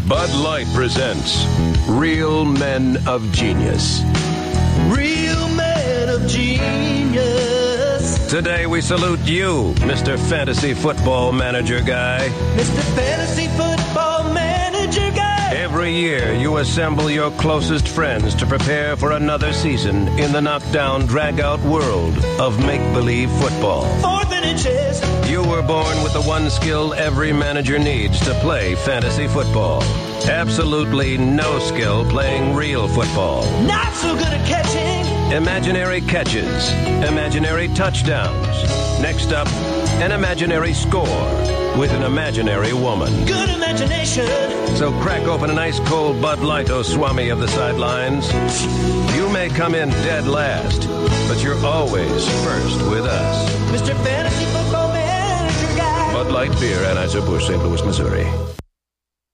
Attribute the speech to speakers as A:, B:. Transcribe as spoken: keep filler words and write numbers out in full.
A: Bud Light presents Real Men of Genius.
B: Real Men of Genius.
A: Today we salute you, Mister Fantasy Football Manager Guy.
B: Mister Fantasy Football Manager Guy.
A: Every year you assemble your closest friends to prepare for another season in the knockdown, drag-out world of make-believe football.
B: Fourth and inches.
A: You were born with the one skill every manager needs to play fantasy football. Absolutely no skill playing real football.
B: Not so good at catching.
A: Imaginary catches, imaginary touchdowns. Next up, an imaginary score with an imaginary woman.
B: Good imagination.
A: So crack open an ice cold Bud Light, oh Swami of the sidelines. You may come in dead last, but you're always first with us.
B: Mister Fantasy Football Manager Guy.
A: Bud Light Beer, Anheuser-Busch, Saint Louis, Missouri.